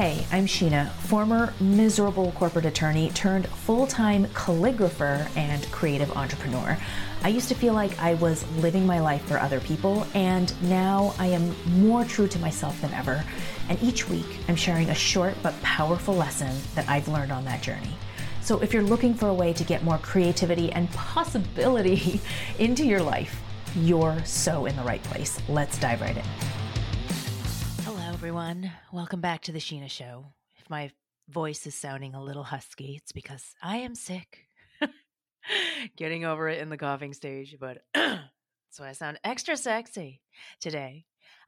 Hey, I'm Sheena, former miserable corporate attorney turned full-time calligrapher and creative entrepreneur. I used to feel like I was living my life for other people, and now I am more true to myself than ever. And each week, I'm sharing a short but powerful lesson that I've learned on that journey. So if you're looking for a way to get more creativity and possibility into your life, you're so in the right place. Let's dive right in. Everyone, welcome back to the Sheena Show. If my voice is sounding a little husky, it's because I am sick. Getting over it in the coughing stage, but so I sound extra sexy today.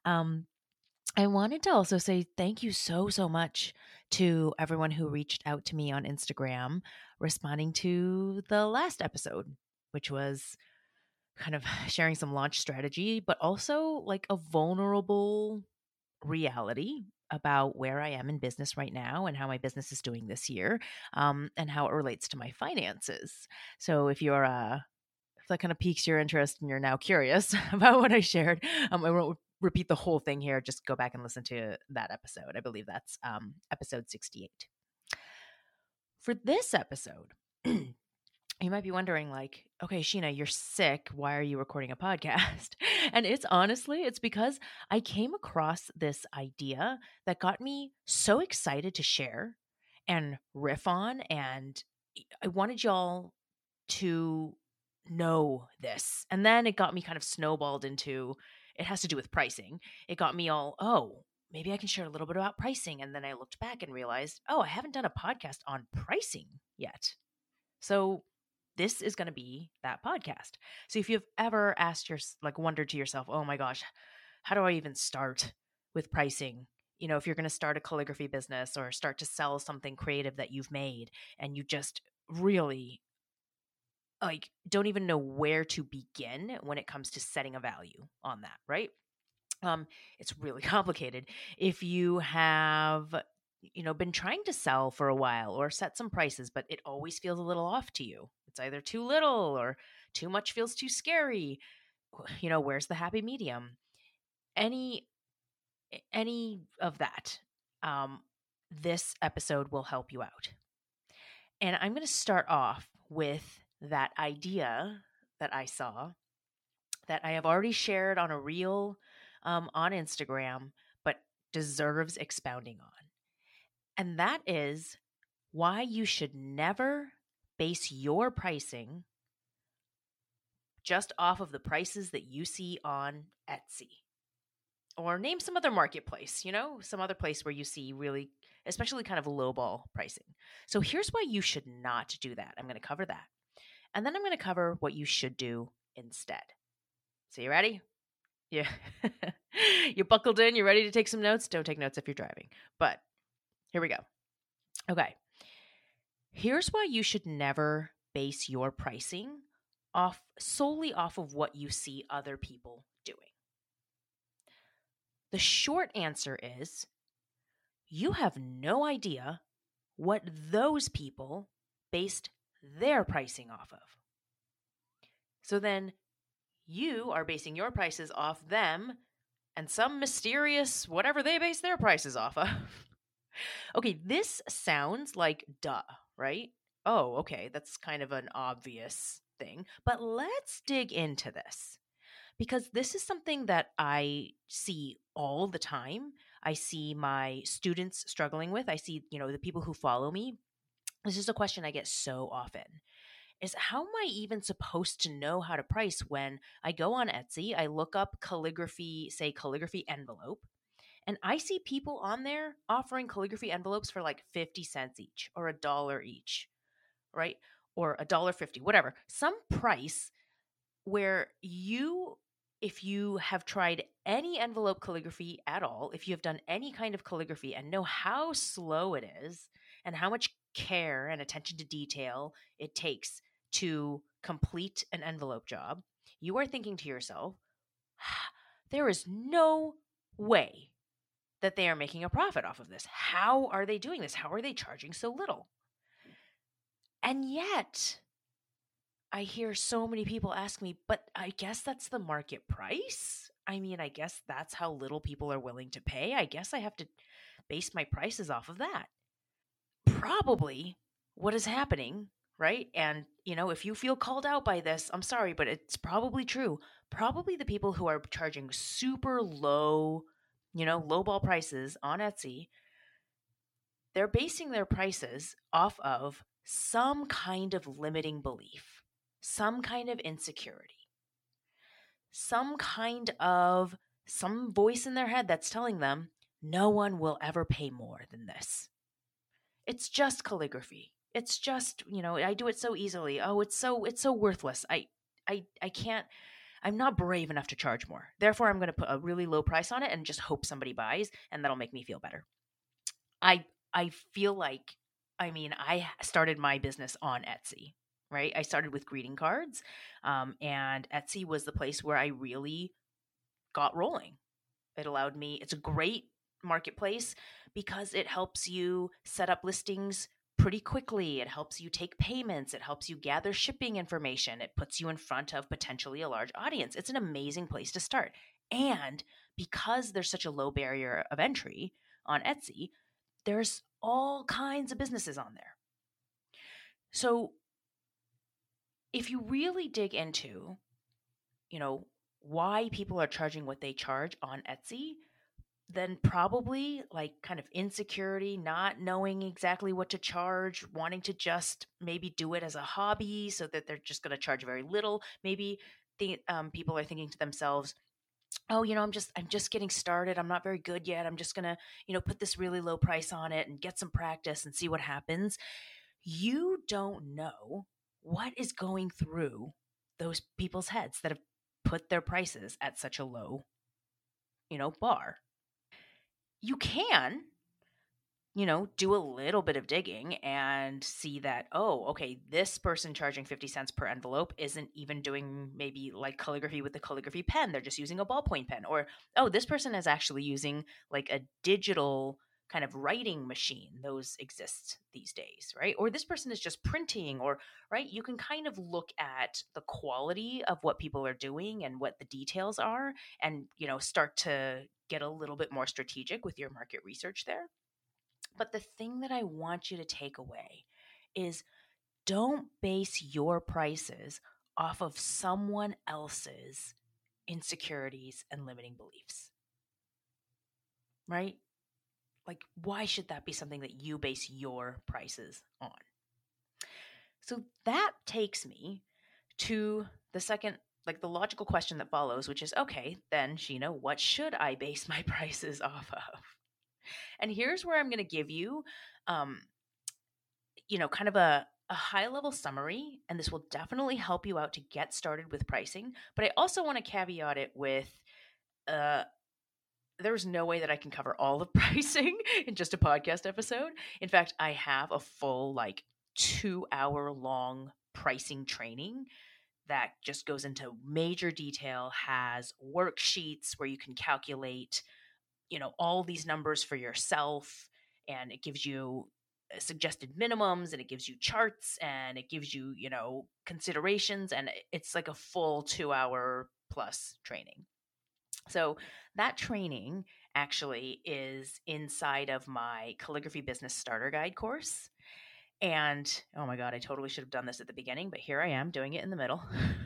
I wanted to also say thank you so much to everyone who reached out to me on Instagram responding to the last episode, which was kind of sharing some launch strategy, but also like a vulnerable reality about where I am in business right now and how my business is doing this year, and how it relates to my finances. So if that kind of piques your interest and you're now curious about what I shared, I won't repeat the whole thing here. Just go back and listen to that episode. I believe that's episode 68. For this episode, you might be wondering, like, okay, Sheena, you're sick. Why are you recording a podcast? And it's because I came across this idea that got me so excited to share and riff on. And I wanted y'all to know this. And then it got me kind of snowballed into, it has to do with pricing. It got me all, oh, maybe I can share a little bit about pricing. And then I looked back and realized, oh, I haven't done a podcast on pricing yet. So this is going to be that podcast. So if you've ever wondered to yourself, oh my gosh, how do I even start with pricing? You know, if you're going to start a calligraphy business or start to sell something creative that you've made and you just really don't even know where to begin when it comes to setting a value on that, right? It's really complicated. If you have been trying to sell for a while or set some prices, but it always feels a little off to you. It's either too little or too much feels too scary. Where's the happy medium? Any of that. This episode will help you out. And I'm going to start off with that idea that I saw that I have already shared on a reel on Instagram, but deserves expounding on. And that is why you should never base your pricing just off of the prices that you see on Etsy. Or name some other marketplace, some other place where you see really, especially kind of lowball pricing. So here's why you should not do that. I'm going to cover that. And then I'm going to cover what you should do instead. So you ready? Yeah. You buckled in? You ready to take some notes? Don't take notes if you're driving. But here we go. Okay. Here's why you should never base your pricing solely off of what you see other people doing. The short answer is you have no idea what those people based their pricing off of. So then you are basing your prices off them and some mysterious whatever they base their prices off of. Okay, this sounds like duh, right? Oh, okay, that's kind of an obvious thing. But let's dig into this because this is something that I see all the time. I see my students struggling with. I see, the people who follow me. This is a question I get so often. Is how am I even supposed to know how to price when I go on Etsy, I look up calligraphy envelope, and I see people on there offering calligraphy envelopes for like 50 cents each or $1 each, right? Or $1.50, whatever. Some price where if you have tried any envelope calligraphy at all, if you have done any kind of calligraphy and know how slow it is and how much care and attention to detail it takes to complete an envelope job, you are thinking to yourself, there is no way that they are making a profit off of this. How are they doing this? How are they charging so little? And yet, I hear so many people ask me, but I guess that's the market price? I mean, I guess that's how little people are willing to pay. I guess I have to base my prices off of that. Probably what is happening, right? And, if you feel called out by this, I'm sorry, but it's probably true. Probably the people who are charging super low, lowball prices on Etsy, they're basing their prices off of some kind of limiting belief, some kind of insecurity, some voice in their head that's telling them no one will ever pay more than this. It's just calligraphy. It's just, I do it so easily. Oh, it's so worthless. I can't, I'm not brave enough to charge more. Therefore, I'm going to put a really low price on it and just hope somebody buys, and that'll make me feel better. I feel like, I started my business on Etsy, right? I started with greeting cards, and Etsy was the place where I really got rolling. It allowed me, it's a great marketplace because it helps you set up listings pretty quickly. It helps you take payments. It helps you gather shipping information. It puts you in front of potentially a large audience. It's an amazing place to start. And because there's such a low barrier of entry on Etsy, there's all kinds of businesses on there. So if you really dig into, why people are charging what they charge on Etsy, then probably like kind of insecurity, not knowing exactly what to charge, wanting to just maybe do it as a hobby so that they're just going to charge very little. Maybe people are thinking to themselves, oh, I'm just getting started. I'm not very good yet. I'm just going to, put this really low price on it and get some practice and see what happens. You don't know what is going through those people's heads that have put their prices at such a low, bar. You can, do a little bit of digging and see that, oh, okay, this person charging 50 cents per envelope isn't even doing maybe like calligraphy with the calligraphy pen. They're just using a ballpoint pen. Or, oh, this person is actually using like a digital kind of writing machine. Those exist these days, right? Or this person is just printing, or, right? You can kind of look at the quality of what people are doing and what the details are, and, start to get a little bit more strategic with your market research there. But the thing that I want you to take away is, don't base your prices off of someone else's insecurities and limiting beliefs, right? Like, why should that be something that you base your prices on? So that takes me to the second, like the logical question that follows, which is, okay, then, Sheena, what should I base my prices off of? And here's where I'm going to give you, um, kind of a high level summary, and this will definitely help you out to get started with pricing. But I also want to caveat it with, uh, there's no way that I can cover all of pricing in just a podcast episode. In fact, I have a full, like, 2 hour long pricing training that just goes into major detail, has worksheets where you can calculate, all these numbers for yourself, and it gives you suggested minimums, and it gives you charts, and it gives you, considerations, and it's like a full 2 hour plus training. So that training actually is inside of my Calligraphy Business Starter Guide course. And oh my God, I totally should have done this at the beginning, but here I am doing it in the middle.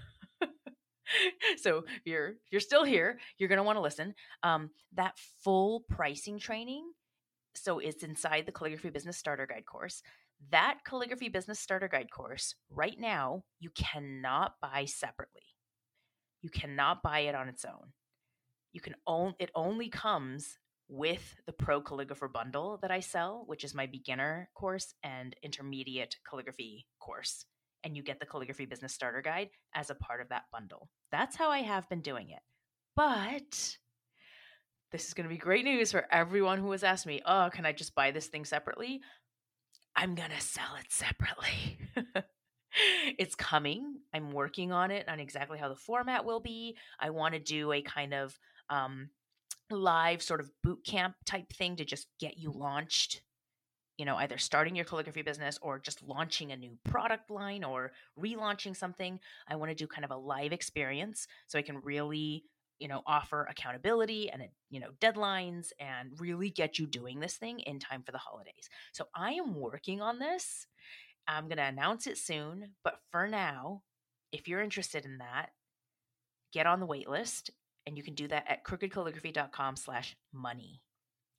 So if you're still here, you're going to want to listen. That full pricing training, so it's inside the Calligraphy Business Starter Guide course. That Calligraphy Business Starter Guide course, right now, you cannot buy separately. You cannot buy it on its own. It only comes with the Pro Calligrapher bundle that I sell, which is my beginner course and intermediate calligraphy course. And you get the Calligraphy Business Starter Guide as a part of that bundle. That's how I have been doing it. But this is going to be great news for everyone who has asked me, oh, can I just buy this thing separately? I'm going to sell it separately. It's coming. I'm working on it, on exactly how the format will be. I want to do a kind of live sort of boot camp type thing to just get you launched, either starting your calligraphy business or just launching a new product line or relaunching something. I want to do kind of a live experience so I can really offer accountability and, deadlines and really get you doing this thing in time for the holidays. So I am working on this. I'm going to announce it soon. But for now, if you're interested in that, get on the wait list, and you can do that at crookedcalligraphy.com/money.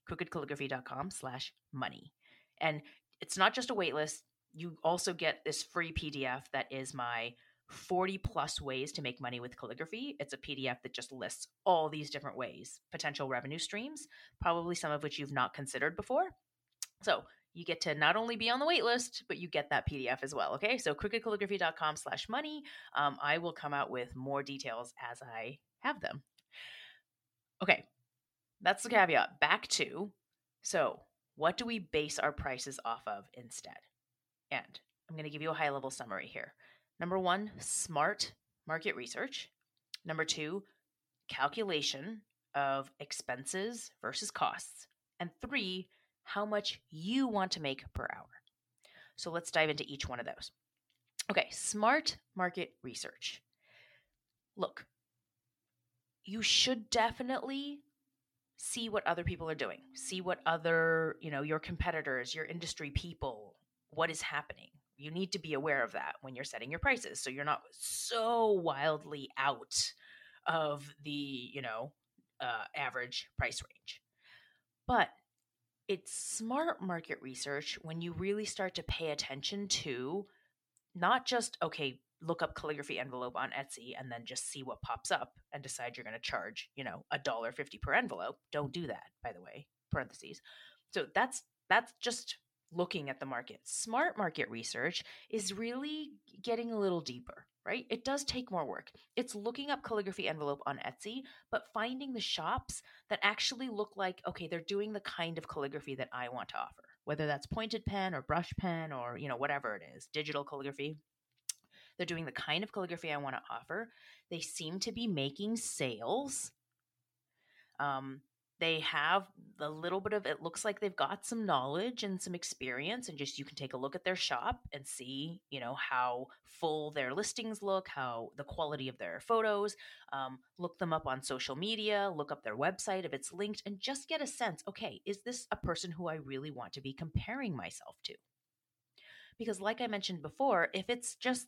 crookedcalligraphy.com/money. And it's not just a wait list. You also get this free PDF that is my 40 plus ways to make money with calligraphy. It's a PDF that just lists all these different ways, potential revenue streams, probably some of which you've not considered before. So you get to not only be on the wait list, but you get that PDF as well. Okay. So crookedcalligraphy.com/money. I will come out with more details as I have them. Okay. That's the caveat. Back to, so what do we base our prices off of instead? And I'm going to give you a high level summary here. Number 1, smart market research. Number 2, calculation of expenses versus costs. And 3, how much you want to make per hour. So let's dive into each one of those. Okay, smart market research. Look, you should definitely see what other people are doing. See what other, your competitors, your industry people, what is happening. You need to be aware of that when you're setting your prices, so you're not so wildly out of the, average price range. But it's smart market research when you really start to pay attention to not just, okay, look up calligraphy envelope on Etsy and then just see what pops up and decide you're going to charge, $1.50 per envelope. Don't do that, by the way, parentheses. So that's just looking at the market. Smart market research is really getting a little deeper, right? It does take more work. It's looking up calligraphy envelope on Etsy, but finding the shops that actually look like, okay, they're doing the kind of calligraphy that I want to offer, whether that's pointed pen or brush pen or, whatever it is, digital calligraphy. They're doing the kind of calligraphy I want to offer. They seem to be making sales. They have a little bit of, it looks like they've got some knowledge and some experience, and just you can take a look at their shop and see, how full their listings look, how the quality of their photos. Look them up on social media, look up their website if it's linked, and just get a sense, okay, is this a person who I really want to be comparing myself to? Because like I mentioned before, if it's just,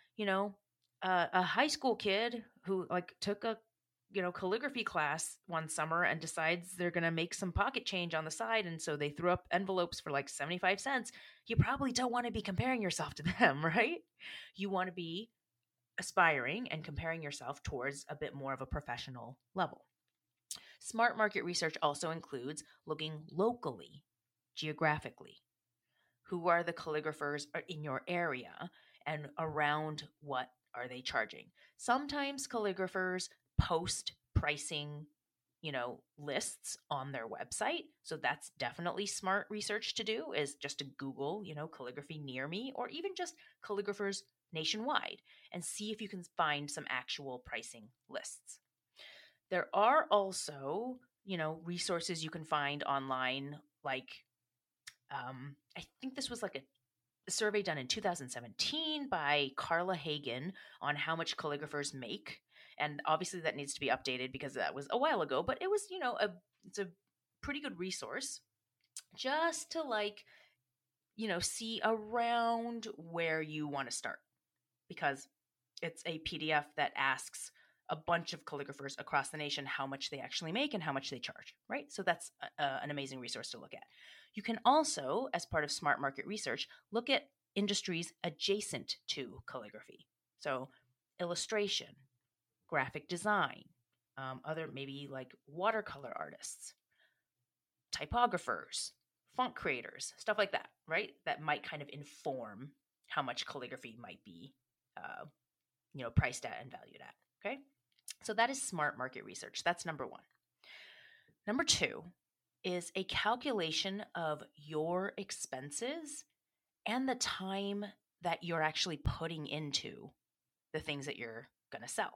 a high school kid who took a calligraphy class one summer and decides they're going to make some pocket change on the side, and so they threw up envelopes for 75 cents, you probably don't want to be comparing yourself to them, right? You want to be aspiring and comparing yourself towards a bit more of a professional level. Smart market research also includes looking locally, geographically. Who are the calligraphers in your area, and around what are they charging? Sometimes calligraphers post pricing, lists on their website. So that's definitely smart research to do, is just to Google, calligraphy near me, or even just calligraphers nationwide, and see if you can find some actual pricing lists. There are also, resources you can find online, like I think this was like a survey done in 2017 by Carla Hagen on how much calligraphers make. And obviously that needs to be updated because that was a while ago, but it was, it's a pretty good resource just to see around where you want to start, because it's a PDF that asks a bunch of calligraphers across the nation how much they actually make and how much they charge, right? So that's an amazing resource to look at. You can also, as part of smart market research, look at industries adjacent to calligraphy. So illustration, graphic design, other maybe like watercolor artists, typographers, font creators, stuff like that, right? That might kind of inform how much calligraphy might be, priced at and valued at, okay? So that is smart market research. That's number 1. Number 2 is a calculation of your expenses and the time that you're actually putting into the things that you're going to sell.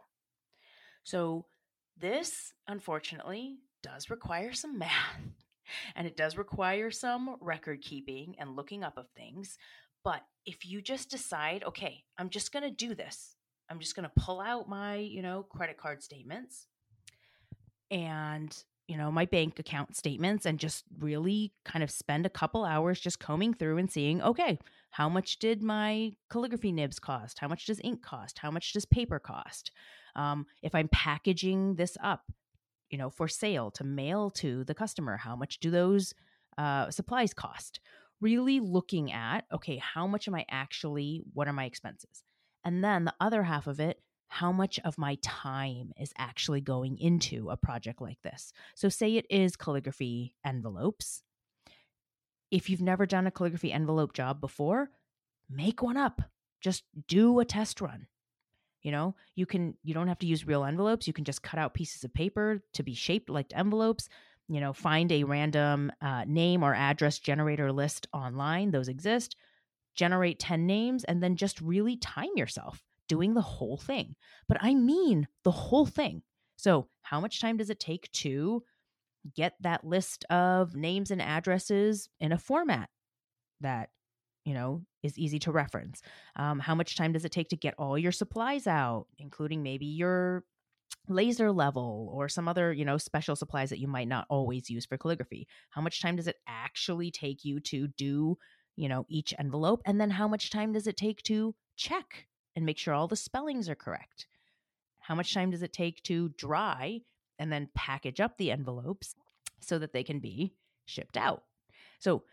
So this, unfortunately, does require some math, and it does require some record keeping and looking up of things. But if you just decide, okay, I'm just going to do this, I'm just going to pull out my, credit card statements, and, my bank account statements, and just really kind of spend a couple hours just combing through and seeing, okay, how much did my calligraphy nibs cost? How much does ink cost? How much does paper cost? If I'm packaging this up, for sale to mail to the customer, how much do those supplies cost? Really looking at, okay, how much am I actually, what are my expenses? And then the other half of it, how much of my time is actually going into a project like this? So, say it is calligraphy envelopes. If you've never done a calligraphy envelope job before, make one up. Just do a test run. You don't have to use real envelopes. You can just cut out pieces of paper to be shaped like envelopes. Find a random name or address generator list online. Those exist. Generate 10 names and then just really time yourself doing the whole thing. But I mean the whole thing. So, how much time does it take to get that list of names and addresses in a format that is easy to reference? How much time does it take to get all your supplies out, including maybe your laser level or some other, special supplies that you might not always use for calligraphy? How much time does it actually take you to do, each envelope? And then how much time does it take to check and make sure all the spellings are correct? How much time does it take to dry and then package up the envelopes so that they can be shipped out? So,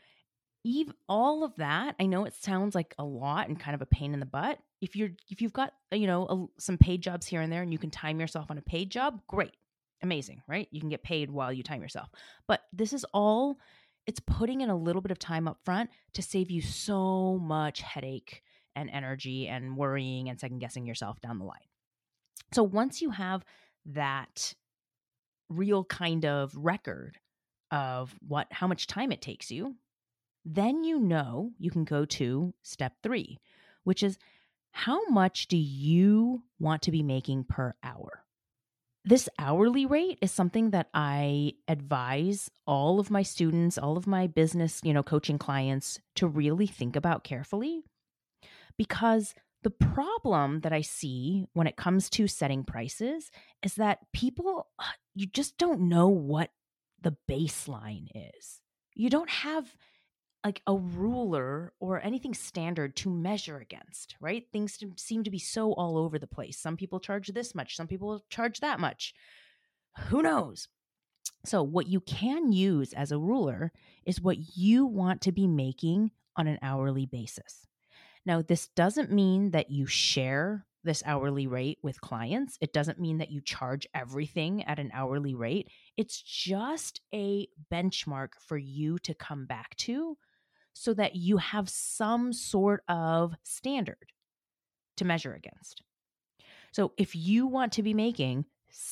all of that, I know it sounds like a lot and kind of a pain in the butt. If you've got some paid jobs here and there, and you can time yourself on a paid job, great, amazing, right? You can get paid while you time yourself. But this is all, it's putting in a little bit of time up front to save you so much headache and energy and worrying and second guessing yourself down the line. So once you have that real kind of record of how much time it takes you, then you can go to step 3, which is, how much do you want to be making per hour? This hourly rate is something that I advise all of my students, all of my business, coaching clients to really think about carefully, because the problem that I see when it comes to setting prices is that people, you just don't know what the baseline is. You don't have like a ruler or anything standard to measure against, right? Things seem to be so all over the place. Some people charge this much, some people charge that much. Who knows? So, what you can use as a ruler is what you want to be making on an hourly basis. Now, this doesn't mean that you share this hourly rate with clients. It doesn't mean that you charge everything at an hourly rate. It's just a benchmark for you to come back to, so that you have some sort of standard to measure against. So if you want to be making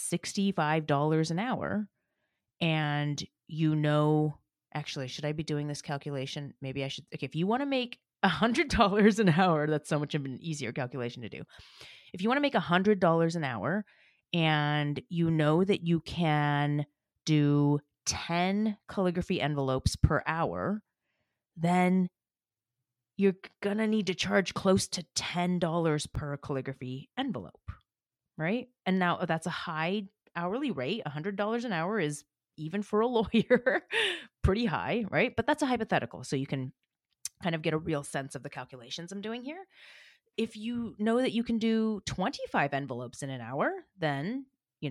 $65 an hour, and actually, should I be doing this calculation? Maybe I should. Okay, if you want to make $100 an hour, that's so much of an easier calculation to do. If you want to make $100 an hour, and you know that you can do 10 calligraphy envelopes per hour, then you're going to need to charge close to $10 per calligraphy envelope, right? And now that's a high hourly rate. $100 an hour is, even for a lawyer, pretty high, right? But that's a hypothetical, so you can kind of get a real sense of the calculations I'm doing here. If you know that you can do 25 envelopes in an hour, then,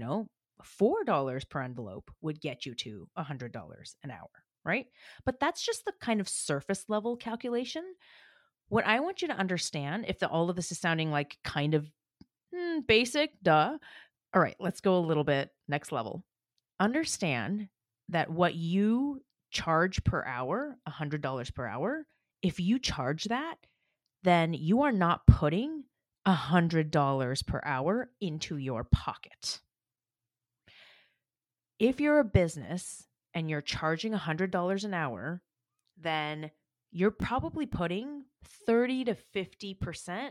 $4 per envelope would get you to $100 an hour, right? But that's just the kind of surface level calculation. What I want you to understand, if all of this is sounding like kind of basic, duh. All right, let's go a little bit next level. Understand that what you charge per hour, $100 per hour, if you charge that, then you are not putting $100 per hour into your pocket. If you're a business and you're charging $100 an hour, then you're probably putting 30 to 50%,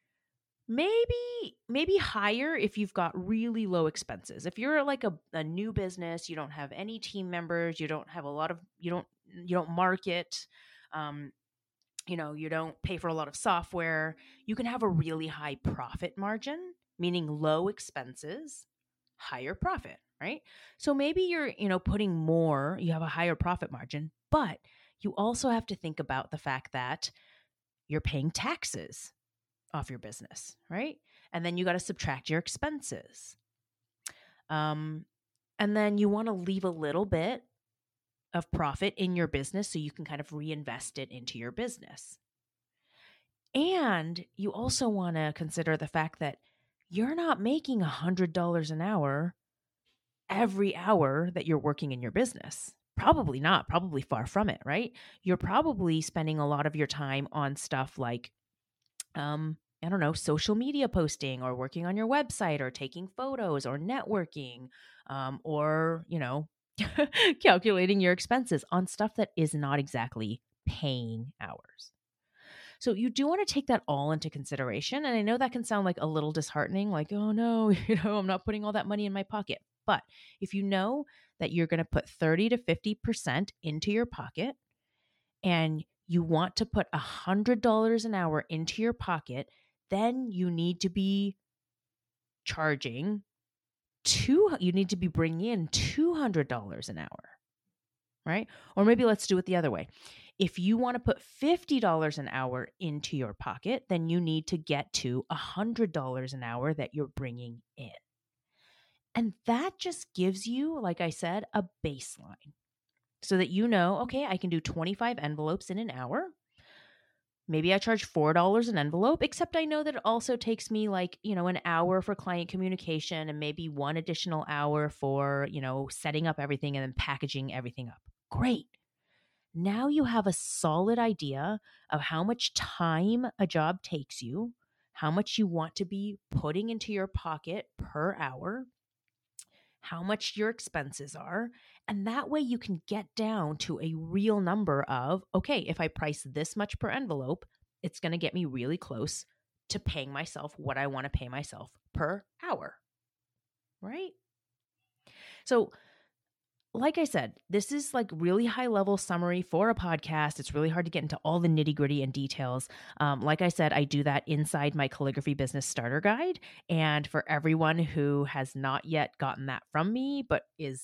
maybe higher if you've got really low expenses. If you're like a new business, you don't have any team members, you don't have you don't market, you don't pay for a lot of software, you can have a really high profit margin, meaning low expenses, higher profit, right? So maybe you're, putting more, you have a higher profit margin, but you also have to think about the fact that you're paying taxes off your business, right? And then you got to subtract your expenses. And then you want to leave a little bit of profit in your business so you can kind of reinvest it into your business. And you also want to consider the fact that you're not making $100 an hour every hour that you're working in your business. Probably not, probably far from it, right? You're probably spending a lot of your time on stuff like, I don't know, social media posting or working on your website or taking photos or networking, or, calculating your expenses on stuff that is not exactly paying hours. So you do want to take that all into consideration. And I know that can sound like a little disheartening, like, oh no, I'm not putting all that money in my pocket. But if you know that you're going to put 30 to 50% into your pocket and you want to put $100 an hour into your pocket, then you need to be charging you need to be bringing in $200 an hour, right? Or maybe let's do it the other way. If you want to put $50 an hour into your pocket, then you need to get to $100 an hour that you're bringing in. And that just gives you, like I said, a baseline so that you know, okay, I can do 25 envelopes in an hour. Maybe I charge $4 an envelope, except I know that it also takes me an hour for client communication and maybe one additional hour for, setting up everything and then packaging everything up. Great. Now you have a solid idea of how much time a job takes you, how much you want to be putting into your pocket per hour, how much your expenses are. And that way you can get down to a real number of, okay, if I price this much per envelope, it's going to get me really close to paying myself what I want to pay myself per hour, right? So like I said, this is like really high level summary for a podcast. It's really hard to get into all the nitty gritty and details. Like I said, I do that inside my calligraphy business starter guide. And for everyone who has not yet gotten that from me, but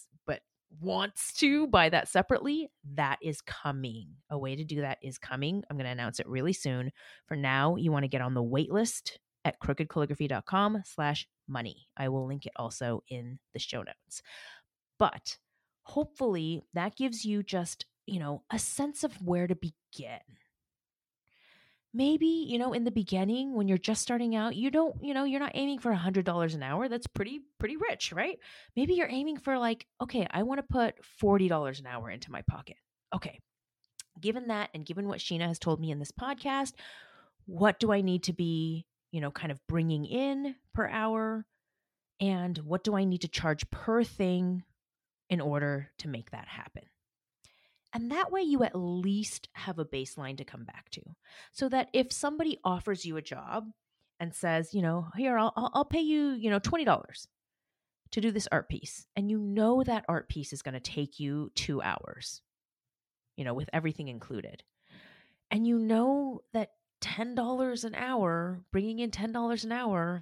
wants to buy that separately, that is coming. A way to do that is coming. I'm going to announce it really soon. For now, you want to get on the wait list at crookedcalligraphy.com/money. I will link it also in the show notes. But hopefully that gives you just, a sense of where to begin. Maybe, in the beginning when you're just starting out, you're not aiming for $100 an hour. That's pretty rich, right? Maybe you're aiming for okay, I want to put $40 an hour into my pocket. Okay. Given that and given what Sheena has told me in this podcast, what do I need to be, kind of bringing in per hour? And what do I need to charge per thing in order to make that happen? And that way you at least have a baseline to come back to, so that if somebody offers you a job and says, here, I'll pay you, $20 to do this art piece. And that art piece is going to take you 2 hours, with everything included. And that $10 an hour, bringing in $10 an hour,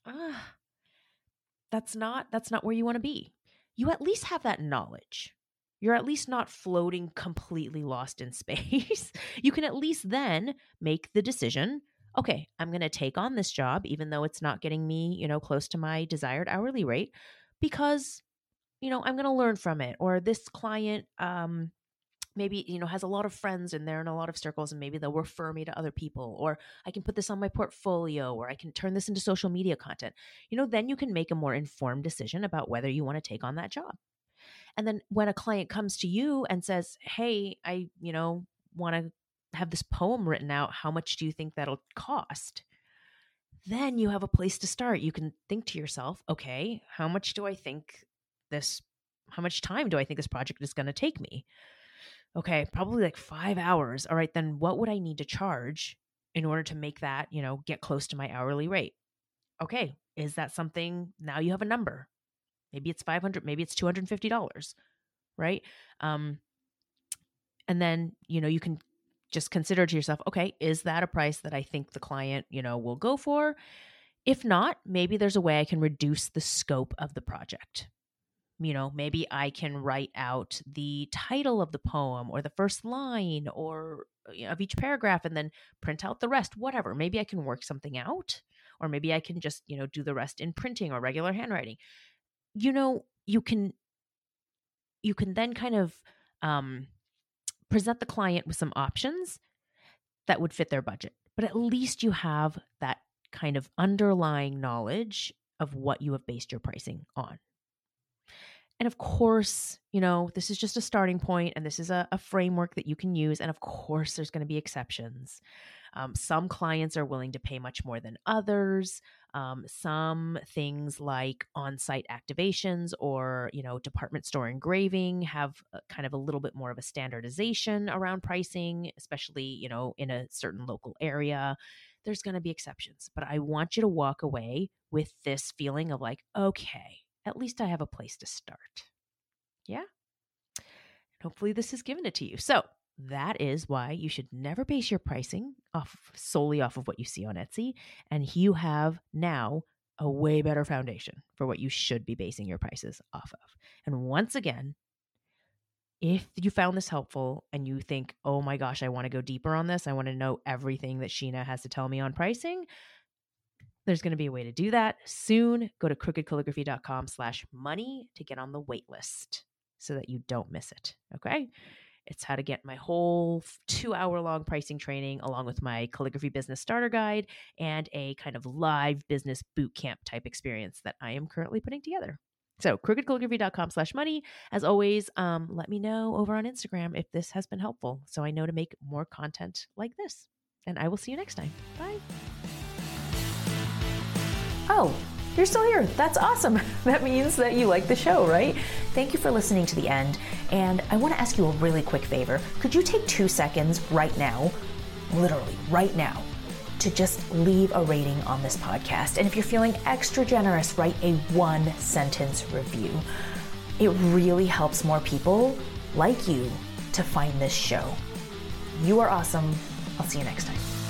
that's not where you want to be. You at least have that knowledge. You're at least not floating completely lost in space. You can at least then make the decision, okay, I'm going to take on this job, even though it's not getting me, close to my desired hourly rate, because, I'm going to learn from it. Or this client, maybe, has a lot of friends and they're in a lot of circles and maybe they'll refer me to other people, or I can put this on my portfolio, or I can turn this into social media content. Then you can make a more informed decision about whether you want to take on that job. And then when a client comes to you and says, hey, I, want to have this poem written out, how much do you think that'll cost? Then you have a place to start. You can think to yourself, okay, how much time do I think this project is going to take me? Okay, probably like 5 hours. All right, then what would I need to charge in order to make that, get close to my hourly rate? Okay, is that something? Now you have a number. Maybe it's $500, maybe it's $250, right? And then, you can just consider to yourself, okay, is that a price that I think the client, will go for? If not, maybe there's a way I can reduce the scope of the project. Maybe I can write out the title of the poem or the first line or of each paragraph and then print out the rest, whatever. Maybe I can work something out, or maybe I can just, do the rest in printing or regular handwriting. You can then kind of present the client with some options that would fit their budget. But at least you have that kind of underlying knowledge of what you have based your pricing on. And of course, this is just a starting point, and this is a framework that you can use. And of course, there's going to be exceptions. Some clients are willing to pay much more than others. Some things like on-site activations or, department store engraving have kind of a little bit more of a standardization around pricing, especially, in a certain local area. There's going to be exceptions, but I want you to walk away with this feeling of like, okay, at least I have a place to start. Yeah. And hopefully this has given it to you. So that is why you should never base your pricing solely off of what you see on Etsy. And you have now a way better foundation for what you should be basing your prices off of. And once again, if you found this helpful and you think, oh my gosh, I want to go deeper on this, I want to know everything that Sheena has to tell me on pricing, there's going to be a way to do that soon. Go to crookedcalligraphy.com/money to get on the wait list so that you don't miss it. Okay. It's how to get my whole 2-hour-long pricing training along with my calligraphy business starter guide and a kind of live business boot camp type experience that I am currently putting together. So crookedcalligraphy.com/money. As always, let me know over on Instagram if this has been helpful so I know to make more content like this. And I will see you next time. Bye. Oh, you're still here. That's awesome. That means that you like the show, right? Thank you for listening to the end. And I want to ask you a really quick favor. Could you take 2 seconds right now, literally right now, to just leave a rating on this podcast? And if you're feeling extra generous, write a 1-sentence review. It really helps more people like you to find this show. You are awesome. I'll see you next time.